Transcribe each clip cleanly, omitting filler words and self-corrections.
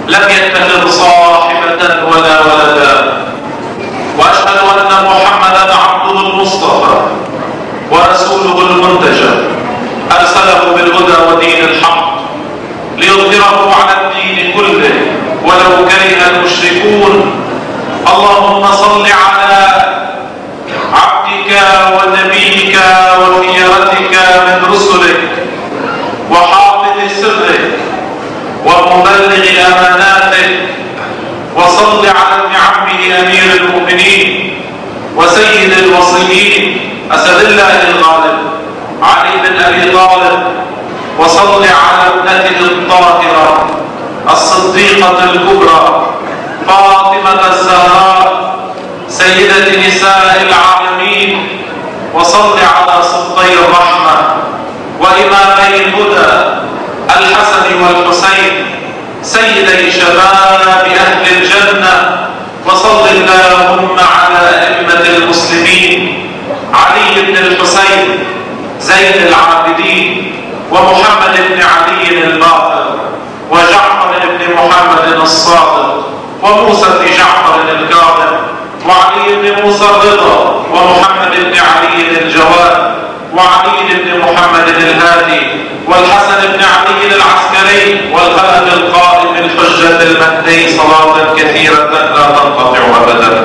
لم يتخذ صاحبة ولا ولدا، وأشهد أن محمدا عبده المصطفى ورسوله المنتجى، أرسله بالهدى ودين الحق ليظهره على الدين كله ولو كره المشركون. اللهم صل على عبدك ونبيك وخيرتك من رسلك وحافظ سرك ومبلغ أماناتك، وصل على ابن عمه أمير المؤمنين وسيد الوصيين أسد الله الغالب علي بن أبي طالب، وصل على ابنته الطاهرة الصديقة الكبرى فاطمة الزهراء سيدة نساء العالمين، وصل على سبطي الرحمة وإمامي الهدى الحسن والحسين سيدي شباب أهل الجنة، وصل اللهم على أئمة المسلمين علي بن الحسين زين العابدين ومحمد بن علي الباقر وجعفر بن محمد الصادق وموسى بن جعفر الكاظم وعلي بن موسى الرضا ومحمد بن علي الجواد وعلي بن محمد الهادي والحسن بن علي العسكري والخلف القائم الحجة المهدي صلاة كثيرة لا تنقطع أبدا.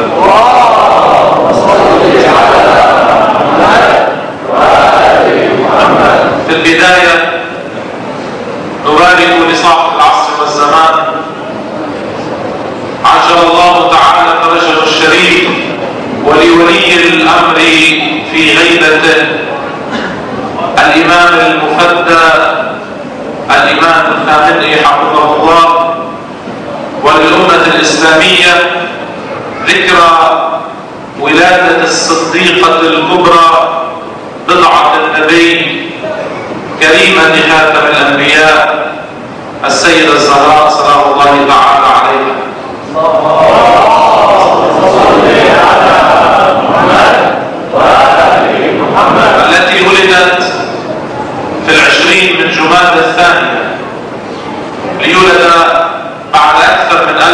في البداية نبارك لصاحب العصر والزمان عجل الله تعالى فرجه الشريف، ولولي الأمر في غيبته الإمام المفدى الإمام الخامنئي حفظه الله، وللأمة الإسلامية ذكرى ولادة الصديقة الكبرى بضعة النبي كريمة خاتم الأنبياء السيدة الزهراء سلام الله تعالى عليها. التي ولدت في 20 من جمادى الثانية، ليولد بعد أكثر من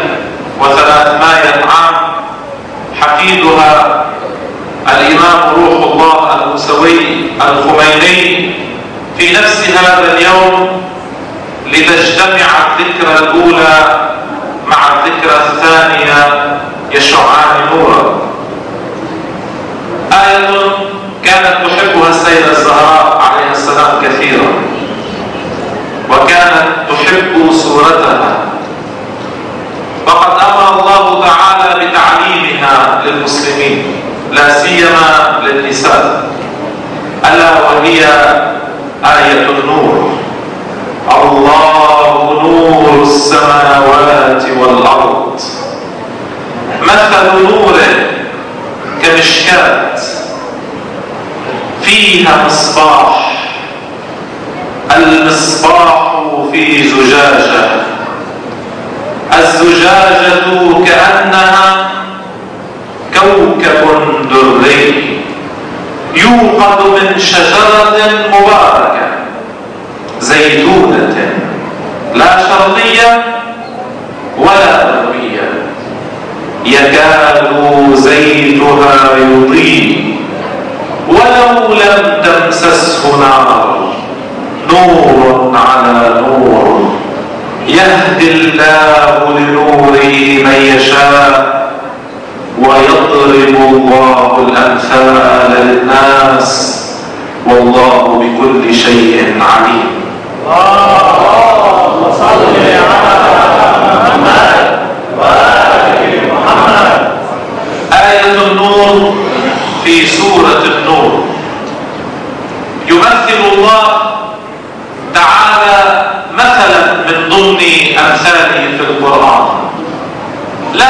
1300 عام حفيدها الإمام روح الله الموسوي الخميني في نفس هذا اليوم، لتجتمع الذكرى الأولى مع الذكرى الثانية يشعان نورا. آية كانت تحبها السيدة الزهراء عليه السلام كثيرا، وكانت تحب سورتها، فقد أمر الله تعالى بتعليمها للمسلمين لا سيما للنساء، ألا وهي آية النور. الله نور السماوات والأرض، مثل نوره كمشكاة فيها مصباح، المصباح في زجاجة، الزجاجة كأنها كوكب دري يوقد من شجرة مباركة زيتونة لا شرقية ولا غربية يكاد زيتها يضيء ولو لم تمسسه نار، نور على نور، يهدي الله لنوره من يشاء ويضرب الله الأمثال للناس والله بكل شيء عليم. اللهم صل على محمد وآل محمد. آية النور في سورة النور يمثل الله تعالى مثلا من ضمن أمثاله في القرآن، لا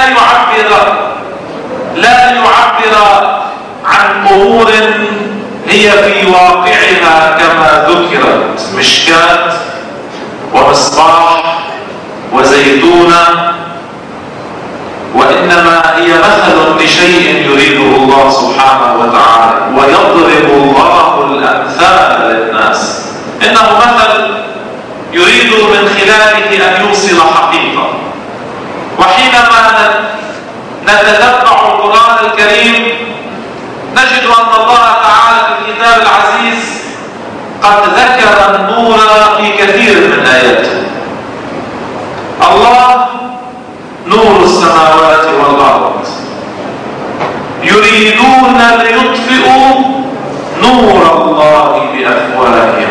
يعبر عن أمور هي في واقعها كما ذكرت مشكاة ومصباح وزيتونة، وإنما هي مثل لشيء يريده الله سبحانه وتعالى، ويضرب الله الأمثال للناس. إنه مثل يريد من خلاله أن يوصل حقيقة، وحينما نتتبع القرآن الكريم نجد أن الله تعالى في الكتاب العزيز قد ذكر النور في كثير من آياته. الله نور السماوات والأرض، يريدون ليطفئوا نور الله بأفواههم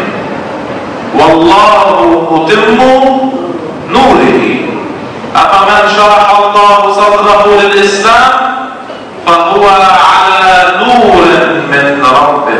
والله متم نوره. أفمن شرح الله صدره للإسلام فهو على نور من ربه،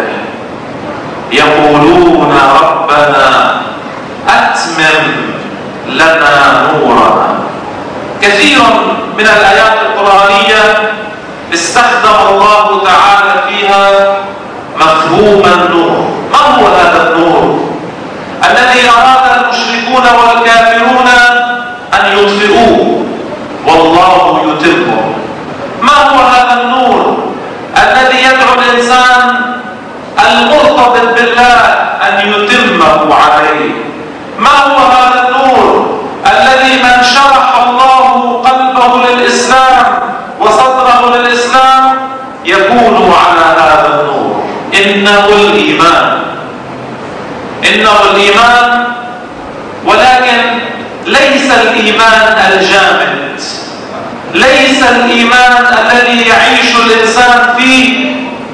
يقولون ربنا أتمم لنا نورنا. كثيرا من الآيات القرآنية استخدم الله تعالى فيها مفهوم النور. ما هو هذا النور الذي أراد المشركون والكافرون أن يطفئوه والله يتمه؟ ما هو هذا النور الذي يدعو الإنسان المرتبط بالله أن يتمه عليه؟ ما هو هذا النور الذي من شرح الله قلبه للإسلام وصدره للإسلام يكون على هذا النور؟ إنه الإيمان. إنه الإيمان، ولكن ليس الإيمان الجامد، ليس الإيمان الذي يعيش الإنسان فيه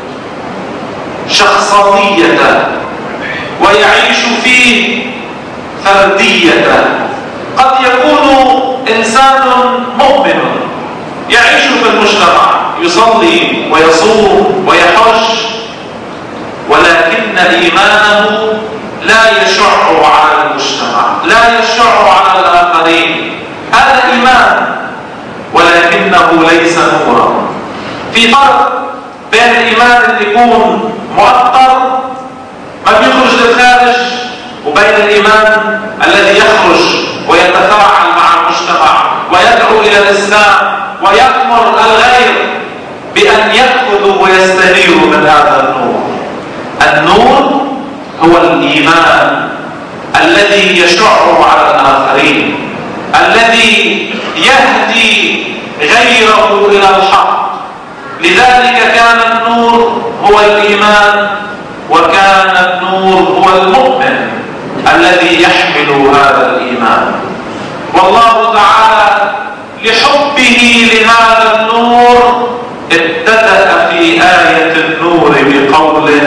شخصيته ويعيش فيه فرديته. قد يكون إنسان مؤمن يعيش في المجتمع، يصلي ويصوم ويحج، ولكن إيمانه لا يشع على المجتمع، لا يشع على الآخرين. هذا إيمان ولكنه ليس نورا. في فرق بين الإيمان اللي يكون مؤطر ما بيخرج للخارج وبين الإيمان الذي يخرج ويتفاعل مع المجتمع ويدعو إلى الإسلام ويأمر الغير بأن يأخذوا ويستنيروا من هذا النور. النور هو الإيمان الذي يشع على الآخرين، الذي يهدي غيره إلى الحق. لذلك كان النور هو الإيمان، وكان النور هو المؤمن الذي يحمل هذا الإيمان. والله تعالى لحبه لهذا النور ابتدأ في آية النور بقوله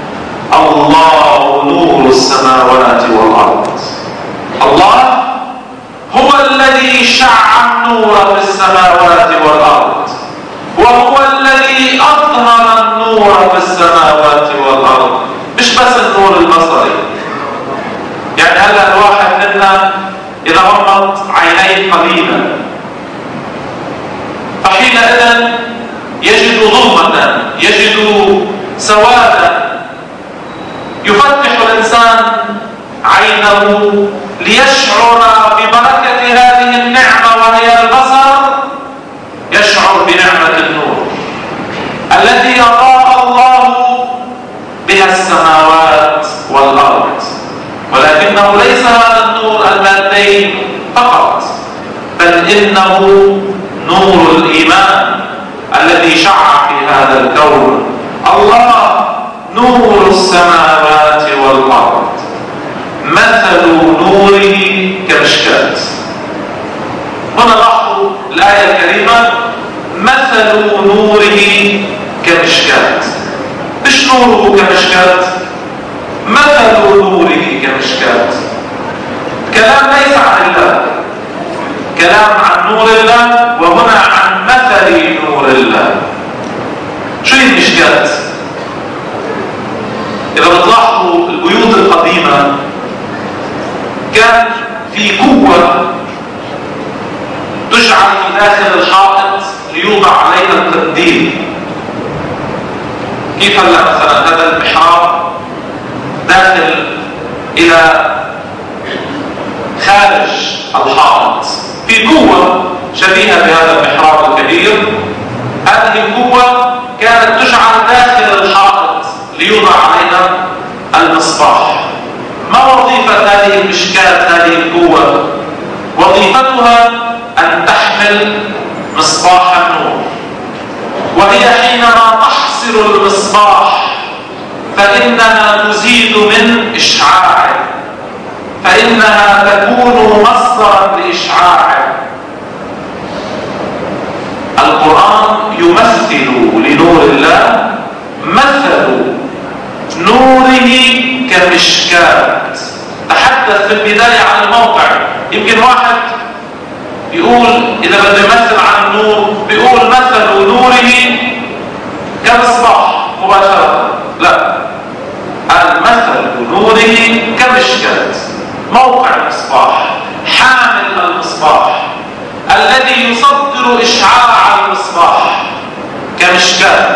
الله نور السماوات والأرض. الله هو الذي شع النور في السماوات والأرض، وهو الذي أظهر النور في السماوات والأرض. مش بس النور البصري، يعني هلا الواحد منا إذا غمض عينيه قليلا فحينئذ يجد ظلمة، يجد سوادا. يفتح الإنسان عينه ليشعر ببركة هذه النعمة وهي البصر، يشعر بنعمة النور التي أضاء الله بها السماوات والأرض. ولكنه ليس هذا النور المادي فقط، بل إنه نور الإيمان الذي شع في هذا الكون. الله نور السماوات والأرض، مثل نوره كمشكاة. هنا لاحظوا الآية الكريمة، مثل نوره كمشكاة. مش نوره كمشكاة، مثل نوره كمشكاة. كلام ليس عن الله، كلام عن نور الله، وهنا عن مثل نور الله. شو هي المشكاة؟ إذا بتلاحظوا البيوت القديمة كان في قوة تجعل في داخل الحائط ليوضع عليها القنديل. كيف هلا مثلا هذا المحراب داخل إلى خارج الحائط، في قوة شبيهة بهذا المحراب الكبير. هذه القوة كانت تجعل داخل الحائط ليوضع عليها المصباح. ما وظيفة هذه المشكاة، هذه القوة؟ وظيفتها أن تحمل مصباح النور، وهي حينما تحصر المصباح فإنها تزيد من إشعاعه، فإنها تكون مصدرا لإشعاعه. القرآن يمثل لنور الله مثل نوره كمشكاة. تحدث في البداية عن الموقع. يمكن واحد يقول إذا بده يمثل عن النور بيقول مثل نوره كمصباح مباشرة. لا، المثل نوره كمشكاة، موقع المصباح، حامل المصباح الذي يصدر إشعاع المصباح كمشكاة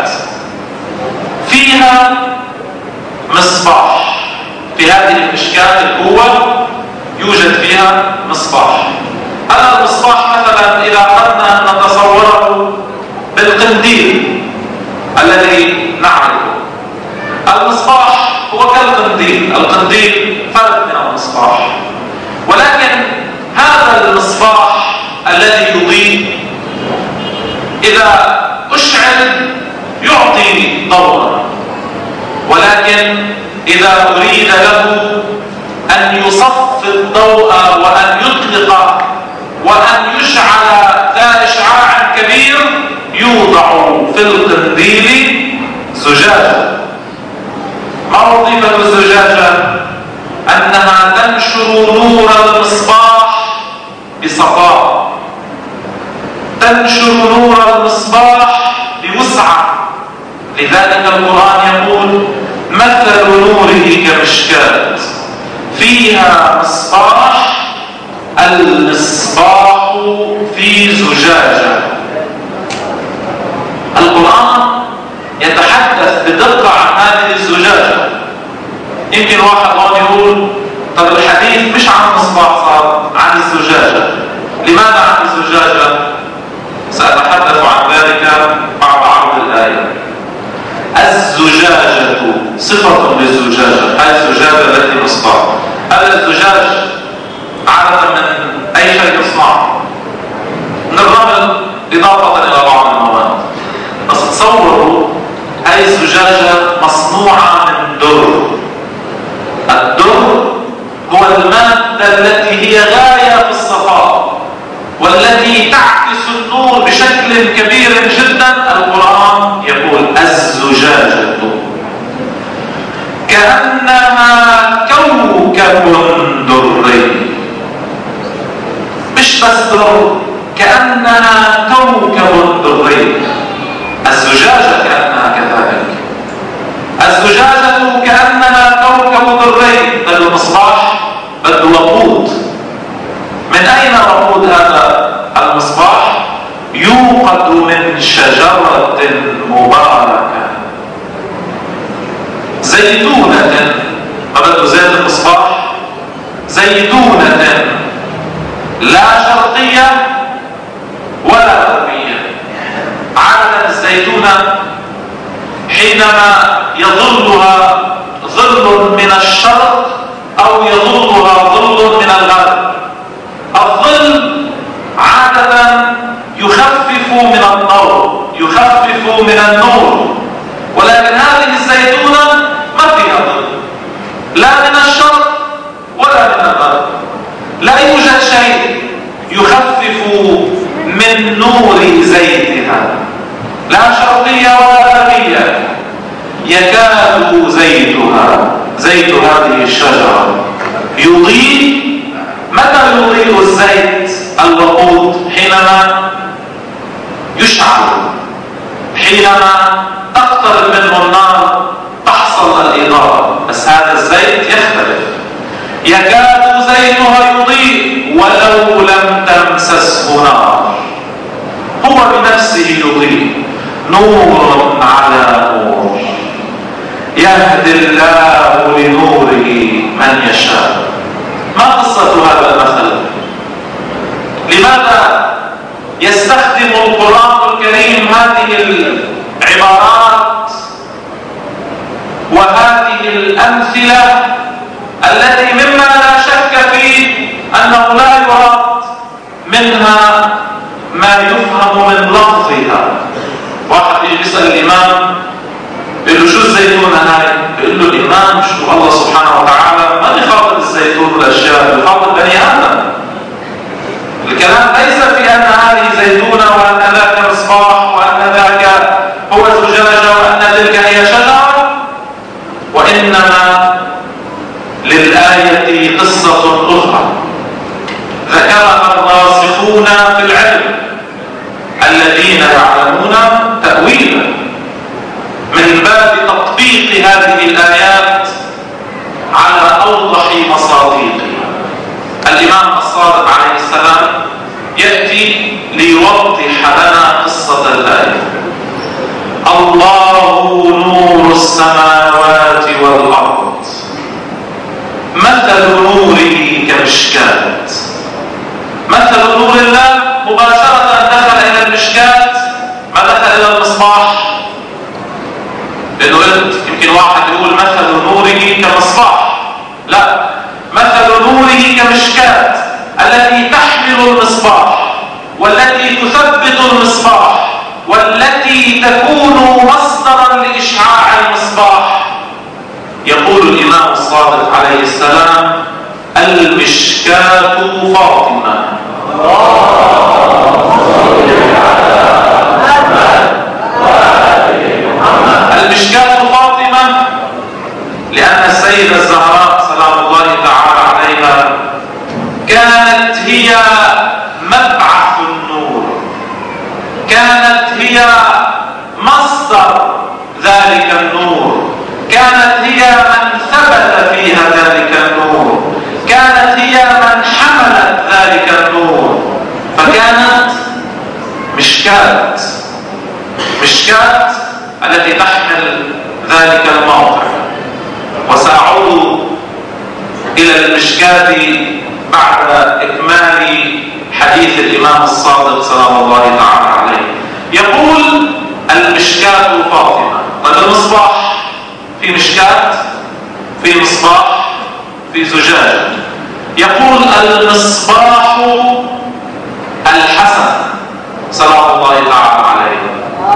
فيها مصباح. في هذه المشكاة الأول يوجد فيها مصباح. هذا المصباح مثلا إذا أردنا أن نتصوره بالقنديل الذي نعرفه، المصباح هو كالقنديل، القنديل فرد من المصباح، ولكن هذا المصباح الذي يضيء إذا أشعل يعطي ضوءا، ولكن إذا أريد له أن يصفي الضوء وأن يطلق وأن يشعل ذا إشعاع كبير يوضع في القنديل زجاجة. ما وظيفة الزجاجة؟ أنها تنشر نور المصباح بصفاء، تنشر نور المصباح بوسعة. لذلك القرآن يقول مثل نوره كمشكاة فيها مصباح، المصباح في زجاجة. القرآن يتحدث بدقة عن هذه الزجاجة. يمكن واحد هون يقول طب الحديث مش عن المصباح، صار عن الزجاجة. لماذا عن الزجاجة؟ سأتحدث عن ذلك بعد عرض الآية. الزجاجة صفة للزجاجة، هذه الزجاجة التي مصباح. هذا الزجاج عادة من أي شيء يصنع، من الرمل إضافة إلى بعض المواد. بس تصوروا هذه الزجاجة مصنوعة من در. الدر هو المادة التي هي غاية في الصفاء والتي تعكس النور بشكل كبير جدا. القرآن يقول الزجاجة كأنها كوكب دري، مش بس در، كأنها كوكب دري. الزجاجة كأنها كذلك، الزجاجة كأنها كوكب دري. المصباح بده وقود. من أين وقود هذا المصباح؟ يوقد من شجرة مباركة زيتونة. فبده زيت المصباح زيتونة لا شرقية ولا غربية. عادة الزيتونة حينما يظلها ظل من الشرق أو يظلها ظل من الغرب، الظل عادة يخفف من الضوء، يخفف من النور، ولكن هذه الزيتونة ما فيها ظل لا من الشرق ولا من الغرب. لا يوجد شيء يخفف من نور زيتها، لا شرقية ولا غربية. يكاد زيتها، زيت هذه الشجرة يضيء. متى يضيء الزيت الوقود؟ حينما يشعل، حينما تقترب منه النار تحصل الإضاءة. بس هذا الزيت يختلف، يكاد زيتها يضيء ولو لم تمسسه نار. هو بنفسه يضيء، نور على نور، يهدي الله لنوره من يشاء. ما قصة هذا المثل؟ لماذا يستخدم القرآن الكريم هذه العبارات وهذه الأمثلة التي مما لا شك فيه أنه لا يراد منها ما يفهم أعظم من لفظها. واحد يجي يسأل الإمام يقول له شو الزيتونة هاي؟ يقول له الإمام شو الله سبحانه وتعالى ما بيخاطب الزيتون والأشياء، بيخاطب بني آدم. الكلام ليس في أن هذه زيتونة وأن ذاك مصباح وأن ذاك هو زجاجة وأن تلك هي شجرة، وإنما للآية قصة أخرى ذكرها الراسخون في العلم الذين يعلمون تأويلا من باب تطبيق هذه الآيات على أوضح مصادقها. الإمام الصادق عليه السلام يأتي ليوضح لنا قصة الآية. الله نور السماوات والأرض مثل نوره كمشكاة. مثل نور الله مباشرة دخل إلى المشكاة، ما دخل إلى المصباح، لأنه يمكن واحد يقول مثل نوره كمصباح، لا، مثل نوره كمشكاة التي تحمل المصباح والتي تثبت المصباح والتي تكون مصدرا لإشعاع المصباح. يقول الإمام الصادق عليه السلام المشكاة فاطمة. المشكاة فاطمة لأن السيدة الزهراء سلام الله تعالى عليها كانت هي مبعث النور، كانت هي مصدر ذلك النور، كانت هي من ثبت فيها ذلك النور، كانت هي من حملت ذلك النور، فكانت مشكاة التي تحمل ذلك الموقع. وسأعود إلى المشكاة بعد إكمال حديث الإمام الصادق سلام الله تعالى عليه. يقول المشكاة فاطمة. طيب المصباح في مشكاة، في مصباح، في زجاجة. يقول المصباح الحسن سلام الله تعالى عليه.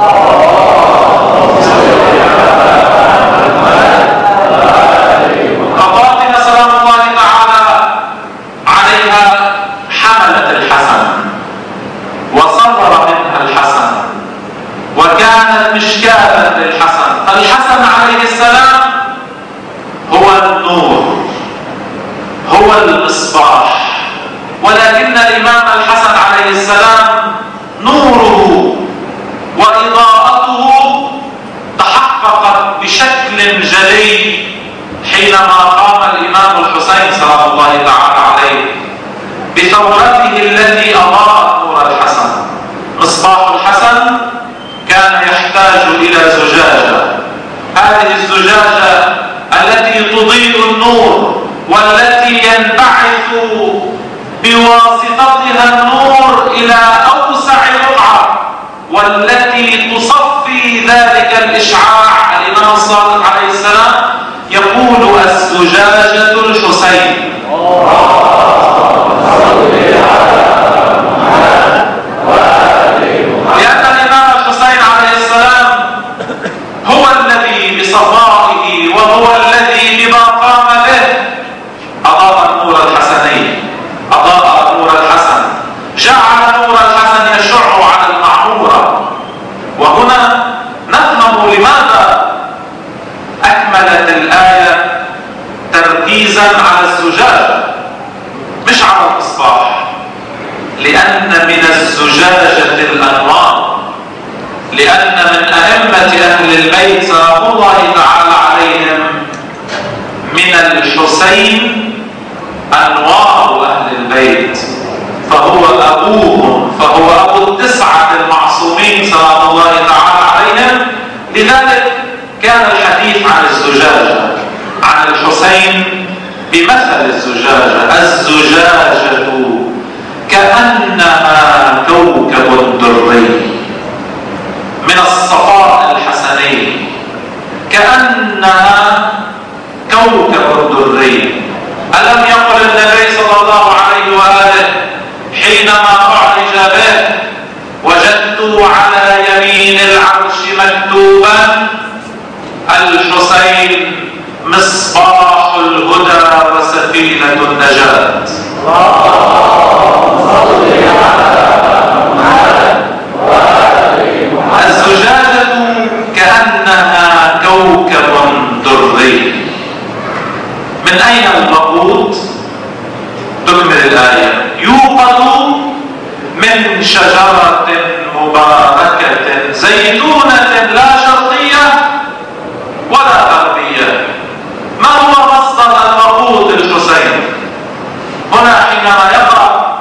فاطمة سلام الله تعالى عليها حملت الحسن وصدر منها الحسن وكانت مشكاة للحسن. الحسن عليه السلام هو النور، هو المصباح، ولكن الإمام الحسن عليه السلام نوره وإضاءته تحققت بشكل جلي حينما قام الإمام الحسين سلام الله تعالى عليه بثورته التي أضاءت نور الحسن. مصباح الحسن كان يحتاج إلى زجاجة، هذه الزجاجة التي تضيء النور والتي ينبعث بواسطتها النور إلى أوسع رقعة والتي تصفي ذلك الإشعاع. الإمام الصادق عليه السلام يقول الزجاجة الحسين. لأن الإمام الحسين عليه السلام هو الذي بصفائه وهو الذي بما قام به أضاء نور الحسنين، أضاء نور الحسن، جعل نور الحسن يشع على المعمورة. وهنا نفهم لماذا أكملت الآية تركيزا على الزجاجة مش على المصباح، لأن من الزجاجة الأنوار، لأن من أئمة أهل البيت سلام الله تعالى عليهم من الحسين أنوار أهل البيت، فهو أبوهم، فهو أبو التسعة المعصومين سلام الله تعالى عليهم. لذلك كان الحديث عن الزجاجة عن الحسين بمثل الزجاجة. الزجاجة كأنها كوكب دري من الصفاء الحسني، كأنها كوكب دري. ألم يقل النبي صلى الله عليه وآله حينما أعرج به وجدت على يمين العرش مكتوبا: الحسين مصباح الهدى وسفينة النجاة. الزجاجة كأنها كوكب دري. من أين الوقود؟ تكمل الآية: يوقد من شجرة مباركة زيتونة لا شرقية ولا غربية. ما هو مصدر الوقود الحسين؟ هنا حينما يقرأ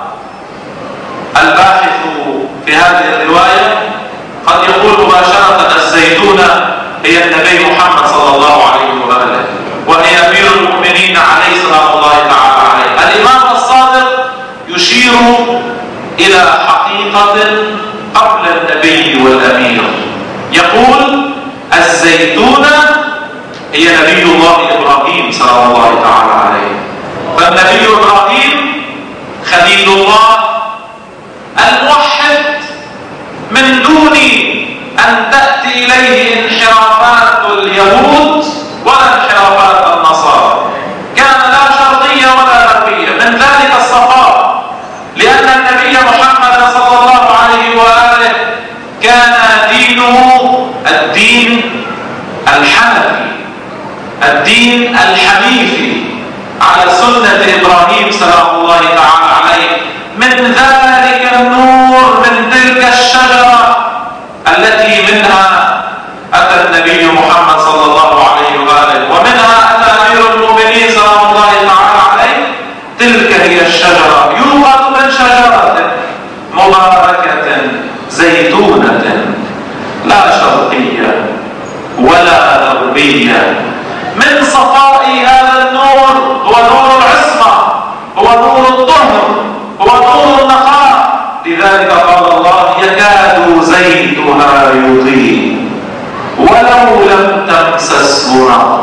الباحث في هذه الرواية قد يقول مباشرة الزيتونة هي النبي محمد صلى الله عليه وآله، وهي أمير المؤمنين عليه صلاة الله تعالى عليه. الإمام الصادق يشير إلى حقيقة قبل النبي والأمير، يقول: الزيتونة هي نبي الله إبراهيم صلى الله تعالى عليه. فالنبي إبراهيم خليل الله الموحد من دون أن تأتي إليه انحرافات اليهود ولا انحرافات النصارى، كان لا شرقية ولا غربية. من ذلك الصفاء، لأن النبي محمد صلى الله عليه وآله كان دينه الدين الحنفي، الدين الحنيفي على سنة إبراهيم سلام الله تعالى عليه. من ذلك النور، من تلك الشجرة التي منها أتى النبي محمد صلى الله عليه وآله، ومنها أتى أمير المؤمنين سلام الله تعالى عليه. تلك هي الشجرة، يوقد من شجرة مباركة زيتونة لا شرقية ولا غربية. من صفاء هذا النور هو نور العصمة، هو نور الطهر، هو نور النقاء. لذلك قال الله: يكاد زيتها يضيء ولو لم تمسسه نار.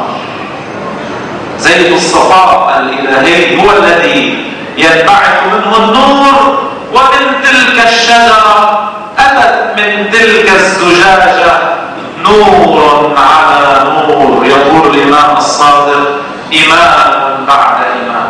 زيت الصفاء الإلهي هو الذي ينبعث منه النور. ومن تلك الشجرة أتت من تلك الزجاجة نور على نور. يقول الإمام الصادق: إيمان بعد إيمان.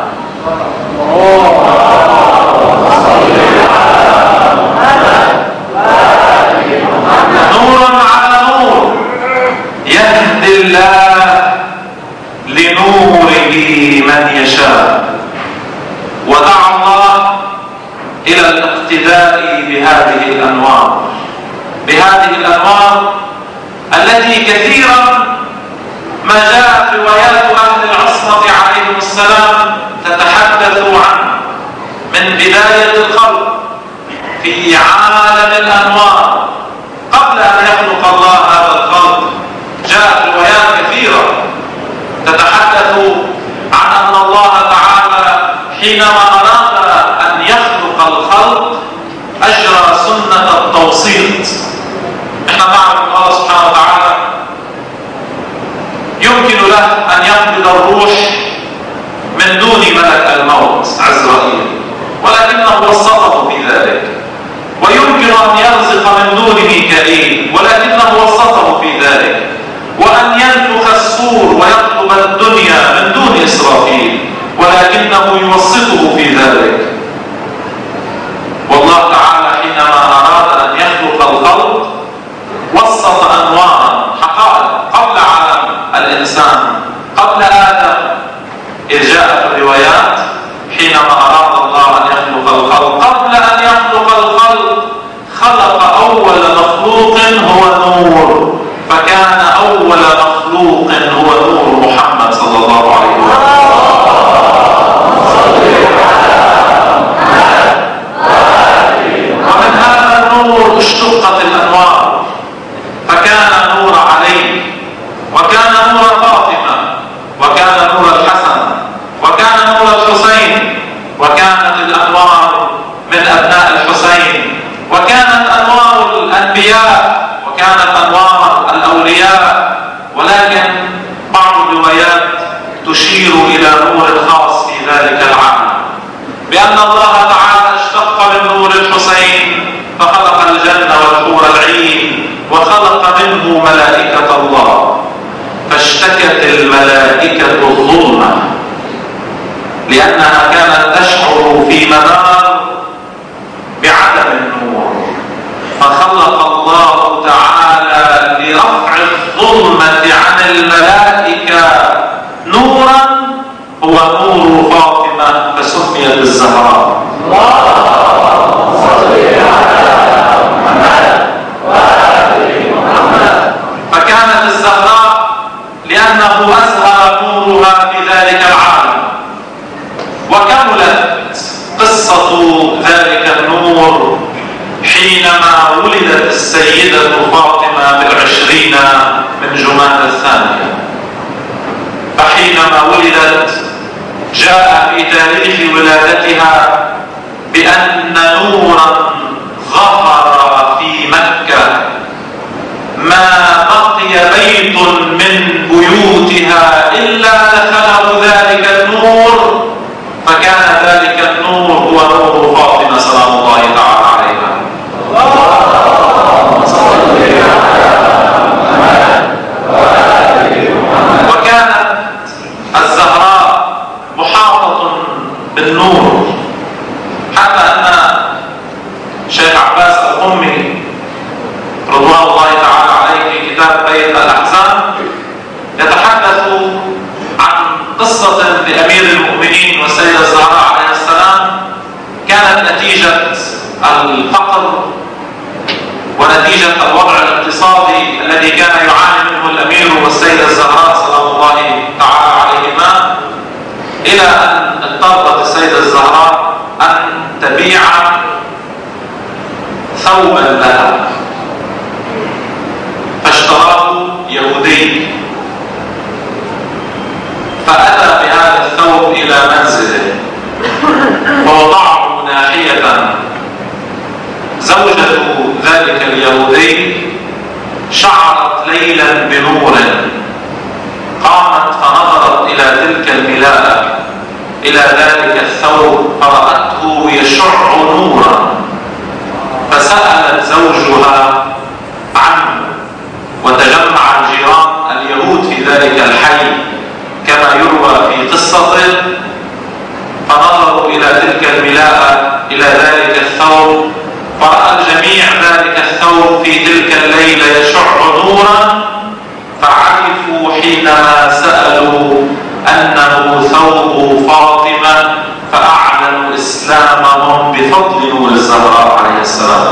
نور على نور يهدي الله لنوره من يشاء. ودعا الله إلى الاقتداء بهذه الأنوار، بهذه الأنوار التي كثيرا ما جاءت روايات أهل العصمة عليهم السلام تتحدث عنه. من بداية الخلق في عالم الأنوار قبل أن يخلق الله هذا الخلق، جاءت روايات كثيرة تتحدث عن أن الله تعالى حينما أراد أن يخلق الخلق أجرى سنة التوسيط. احنا نعرف أن الله سبحانه وتعالى يمكن له أن يقبض الروح من دون ملك الموت عزرائيل، ولكنه وسطه في ذلك. ويمكن أن يرزق من دون ميكائيل، ولكنه وسطه في ذلك. وأن ينفخ الصور ويطلب الدنيا من دون إسرافيل، ولكنه يوسطه في ذلك. والله تعالى حينما أراد أن يخلق الخلق وسط أنوارا حقائق قبل عالم الإنسان، قبل آدم. إذ جاءت الروايات حينما أراد الله أن يخلق الخلق، قبل أن يخلق الخلق خلق أول مخلوق هو نور، فكان أول مخلوق هو نور محمد صلى الله عليه وسلم. ومن هذا النور اشتقت الأنوار، فكان نور علي، وكان نور فاطمة، وكان نور الحسن، وكان نور الحسين، وكانت الأنوار من أبناء الحسين، وكانت أنوار الأنبياء، وكانت أنوار الأولياء. ولكن بعض الروايات تشير إلى نور خاص في ذلك العام، بأن الله تعالى اشتق من نور الحسين فخلق الجنة والحور الحور العين وخلق منه ملائكة الله، فاشتكت الملائكة الظلمة لأنها كانت تشعر في منار بعدم النور، فخلق الله تعالى لرفع الظلمة عن الملائكة نورا هو نور فاطمة، فسميت الزهراء. فكانت الزهراء لأنه أزهر نورها في ذلك العالم. وكملت قصة ذلك النور حينما ولدت السيدة فاطمة ب20 من جمادى الثانية. فحينما ولدت جاء في تاريخ ولادتها بأن نورا ظهر في مكة ما بقي بيت من بيوتها إلا دخله ذلك النور، فكان ذلك النور هو نور فاطمة سلام الله تعالى عليها. وكانت الزهراء محاطة بالنور، حتى أن شيخ عباس القمي رضوان الله تعالى عليه في كتاب بيت الأحزان يتحدث عن قصة لأمير المؤمنين والسيدة الزهراء عليه السلام كانت نتيجة الفقر ونتيجة الوضع الاقتصادي الذي كان يعاني منه الأمير والسيدة الزهراء سلام الله تعالى عليهما، إلى أن اضطرت السيدة الزهراء أن تبيع ثوبا لها، فاشتراه يهودي، فأتى بهذا الثوب إلى منزله ووضعه ناحية. زوجة ذلك اليهودي شعرت ليلا بنور، قامت فنظرت إلى تلك الملاءة إلى ذلك الثوب فرأته يشع نورا، فسألت زوجها عنه، وتجمع الجيران اليهود في ذلك الحي كما يروى في قصته، فنظروا إلى تلك الملاءة إلى ذلك الثوب، فرأى الجميع ذلك الثوب في تلك الليلة يشع نورا، فعرفوا حينما سألوا أنه ثوب فاطمة، فأعلنوا إسلامهم بفضل نور الزهراء عليه السلام.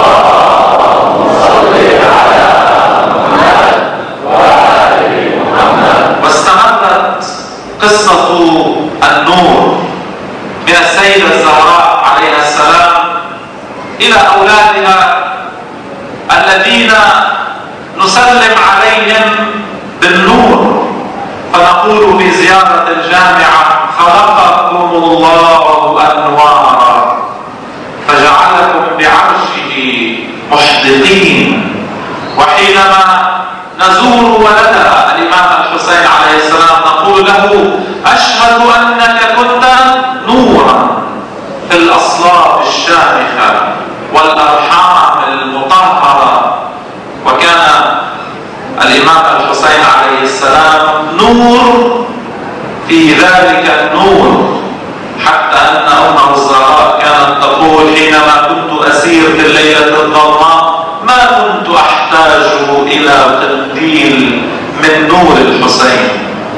واستمرت قصة النور من السيدة الزهراء عليها السلام إلى أولادها الذين نسلم عليهم بالنور، فنقول في زيارة الجامعة: خلقكم الله أنوارا فجعلكم بعرشه محدقين. وحينما نزور ولدها الإمام الحسين عليه السلام نقول له: أشهد أنك كنت نورا في الأصلاب الشامخة والأرحام المطهرة. وكان الإمام الحسين عليه السلام نور في ذلك النور، حتى أن أمه الزهراء كانت تقول حينما كنت أسير في الليلة الظلماء: ما كنت أحتاج إلى قنديل من نور الحسين.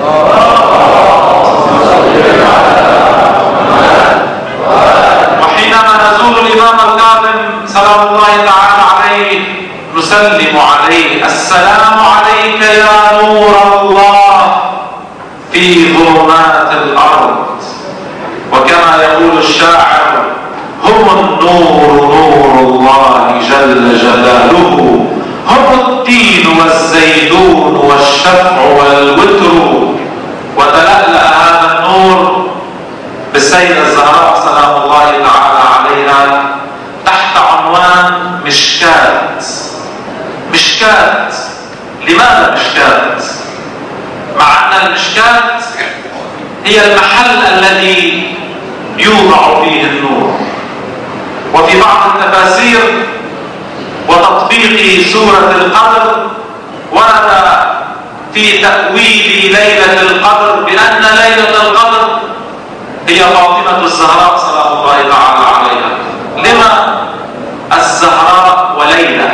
وحينما نزور الإمام الكاظم سلام الله تعالى عليه نسلم عليه: السلام عليك يا نور الله في ظلمات الأرض. وكما يقول الشاعر: هم النور نور الله جل جلاله، هم التين والزيتون والشفع والوتر. وتلألأ هذا النور بالسيدة الزهراء سلام الله تعالى عليها تحت عنوان مشكات. مشكات، لماذا مشكات؟ مع أن المشكات هي المحل الذي يوضع فيه النور. وفي بعض التفاسير: وتطبيق سورة القدر ورد في تأويل ليلة القدر بأن ليلة القدر هي فاطمة الزهراء سلام الله تعالى عليها. لما الزهراء وليلة؟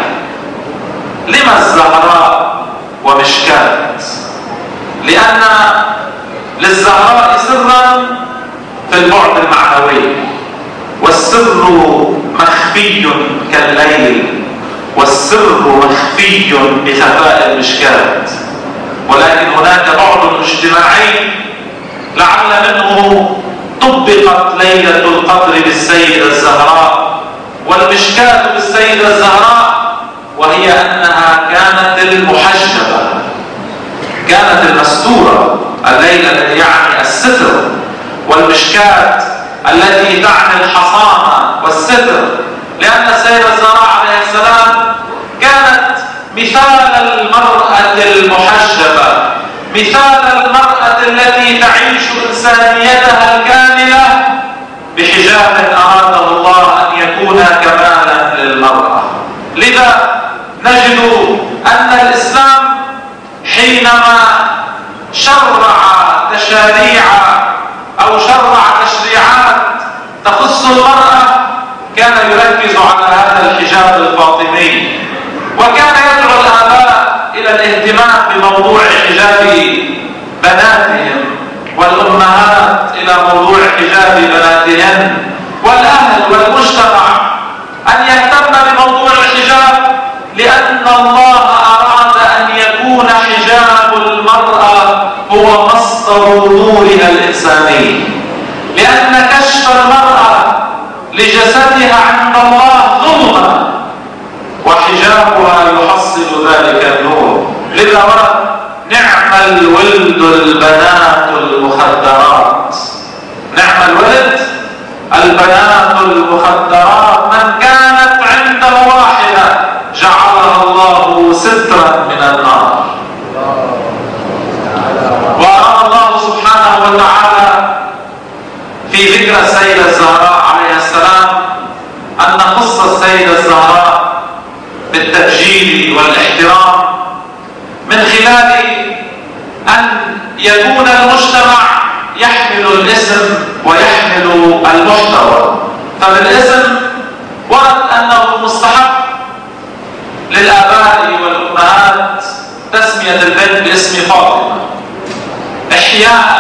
لما الزهراء ومشكات؟ لأن للزهراء سرا في البعد المعنوي، والسر مخفي كالليل، والسر مخفي بخفاء المشكات، ولكن هناك بعد اجتماعي لعل منه طبقت ليلة القدر بالسيدة الزهراء والمشكات بالسيدة الزهراء، وهي أنها كانت المحجبة، كانت المستورة. الليلة التي يعني الستر، والمشكات التي تعني الحصانة والستر، لأن السيدة الزهراء عليه السلام كانت مثال المرأة المحجبة، مثال المرأة التي تعيش إنسانيتها الكاملة بحجاب أراده الله أن يكون كمالا للمرأة. لذا نجد أن الإسلام حينما شرع تشريع أو شرع تشريعات تخص المرأة كان يركز على هذا الحجاب الفاطمي، وكان يدعو الآباء إلى الاهتمام بموضوع حجاب بناتهم، والأمهات إلى موضوع حجاب بناتهن، والأهل والمجتمع أن يهتم بموضوع الحجاب، لأن الله أراد أن يكون حجاب المرأة هو مصدر نورها الإنساني، لأن كشف المرأة لجسدها عند الله ظلمة، وحجابها يحصل ذلك النور. لذا ورد نعم الولد البنات المخدرات، نعم الولد البنات المخدرات، من كانت عنده واحدة جعلها الله سترا من النار. وأراد الله سبحانه وتعالى في ذكر السيدة الزهراء عليه السلام أن نخص السيدة الزهراء بالتبجيل والاحترام من خلال أن يكون المجتمع يحمل الاسم ويحمل المحتوى. فبالاسم ورد أنه مستحب للآباء والأمهات تسمية البنت باسم فاطمة إحياء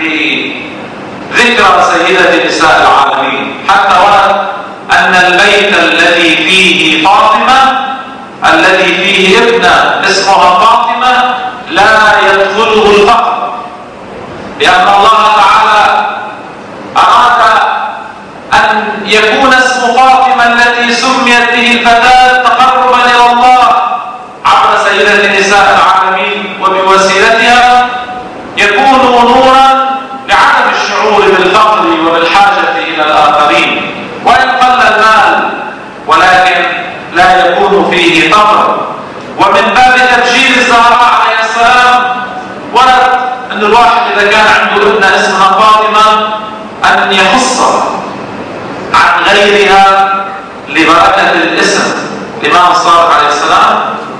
لذكرى سيدة نساء العالمين، حتى ورد أن البيت الذي فيه فاطمة، الذي فيه ابنة اسمها فاطمة، لا يدخله الفقر، لأن الله تعالى أراد أن يكون اسم فاطمة التي سميت به الفتاة تقربا إلى الله عبر سيدة نساء العالمين، وبوسيلتها يكون نورا لعدم الشعور بالفقر وبالحاجة إلى الآخرين، وإن قل المال ولكن لا يكون فيه فقر. ومن باب تبجيل الزهراء عليه السلام ورد أن الواحد إذا كان عنده ابنة اسمها فاطمة أن يخصها عن غيرها لبركة الاسم. الإمام الصادق عليه السلام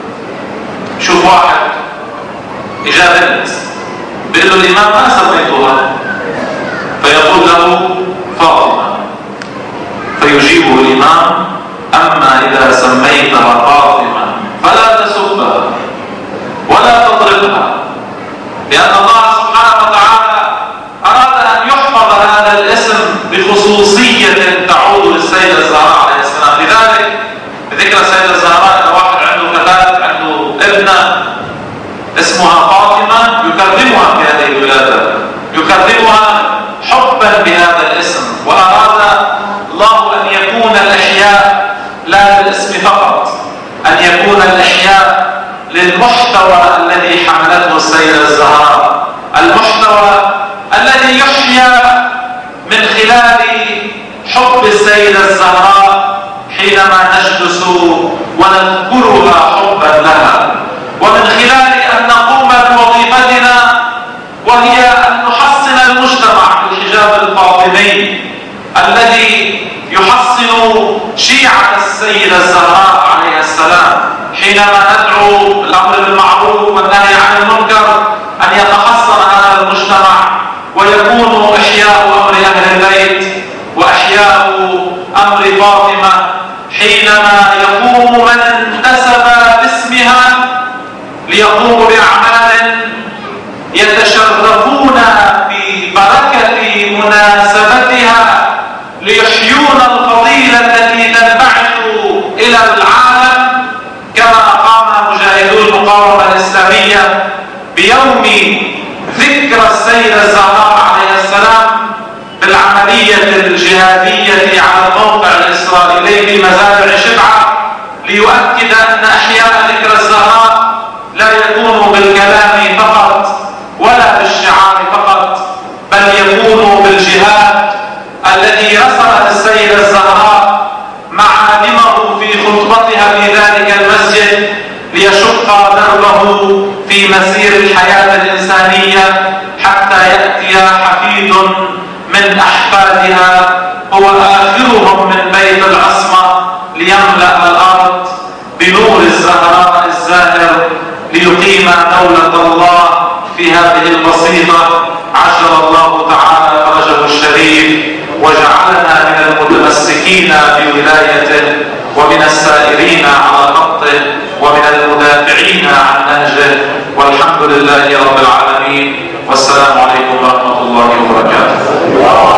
شوف واحد إجا بنت بيقول له الإمام ما سميتها، فيقول له فاطمة، فيجيبه الإمام أما إذا سميتها فاطمة فلا تسبها ولا تضربها، لأن الله سبحانه وتعالى أراد أن يحفظ هذا الاسم بخصوصية تعود للسيدة الزهراء عليه السلام. لذلك بذكر السيدة الزهراء إذا واحد عنده فتاة عنده ابنة اسمها فاطمة يكرمها في هذه الولادة، يكرمها حبا بهذا الاسم. وأراد الله أن يكون الإحياء لا للاسم فقط، أن يكون الإحياء للمحتوى الذي حملته السيدة الزهراء، المحتوى الذي يحيا من خلال حب السيدة الزهراء حينما نجلس ونذكرها حبا لها، ومن خلال أن نقوم بوظيفتنا وهي أن نحصن المجتمع بالحجاب الفاطمي الذي يحصن شيعة السيدة الزهراء عليه السلام. حينما ندعو الأمر بالمعروف والنهي عن المنكر أن يتحصن هذا المجتمع ويكون إحياء أمر أهل البيت وإحياء أمر فاطمة حينما يقوم من انتسب باسمها ليقوموا بأعمال يتشرفون ببركة مناسبتها ليحيون الفضيلة التي تنبعث إلى العالم، كما قام مجاهدو المقاومة الإسلامية بيوم ذكرى السيدة الزهراء عليه السلام بالعملية الجهادية على الموقع الإسرائيلي في مزارع شبعة، ليؤكد أن إحياء ذكرى الزهراء لا يكون بالكلام فقط ولا بالشعار فقط، بل يكون بالجهاد الذي رسمت السيدة الزهراء معالمه في خطبتها في ذلك المسجد ليشق دربه في مسير الحياة الإنسانية حتى يأتي حفيد من أحفادها هو آخرهم من بيت العصمة ليملأ الأرض بنور الزهراء الزاهر ليقيم دولة الله في هذه البسيطة. عجل الله تعالى فرجه الشريف وجعلنا من المتمسكين بولايته ومن السائرين على خطه ومن المدافعين عن نهجه، والحمد لله رب العالمين، والسلام عليكم ورحمة الله وبركاته.